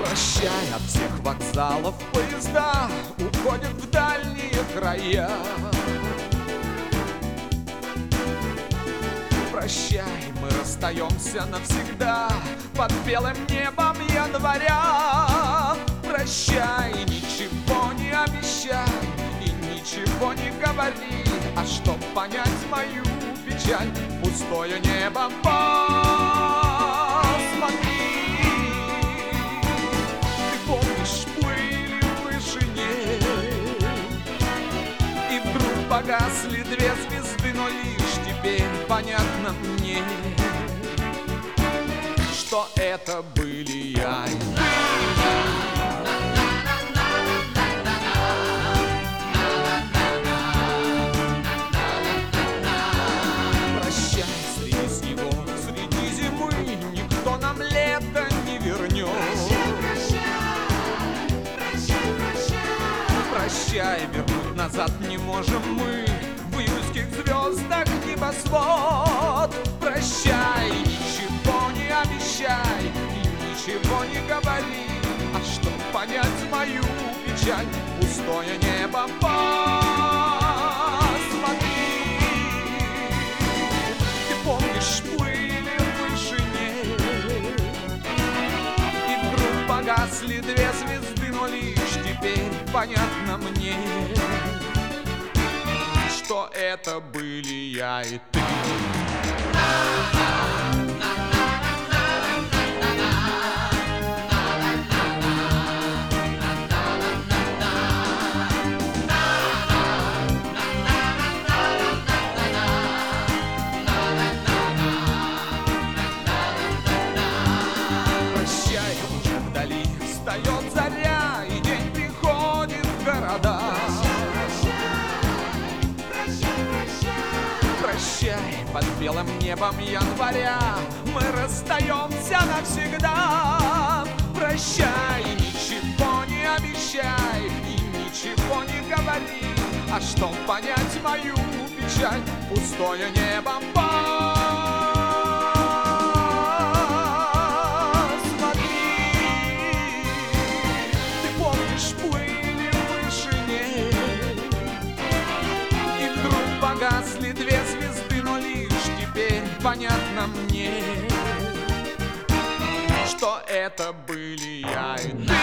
Прощай, от всех вокзалов поезда уходят в дальние края. Прощай, мы расстаемся навсегда под белым небом января. Прощай, ничего не обещай и ничего не говори, а чтоб понять мою печаль, пустое небо посмотри. Ты помнишь, плыли в вышине, и вдруг погасли две звезды, но лишь теперь понятно мне, что это были я и ты. Прощай, среди снегов, среди зимы никто нам лето не вернет. Прощай, вернуть назад не можем мы в июльских звездах небосвод. Прощай, ничего не обещай и ничего не говори, а чтоб понять мою печаль, пустое небо посмотри. Ты помнишь, плыли в вышине, и вдруг погасли две звезды, но лишь теперь понятно мне, что это были я и ты. Прощай, уже вдали встает заря, и день приходит в города. Прощай, под белым небом января мы расстаемся навсегда. Прощай, ничего не обещай и ничего не говори, а чтоб понять мою печаль, пустое небо посмотри. Ты помнишь, плыли в вышине, и вдруг погасли две звезды, но лишь теперь понятно мне, что это были я и ты.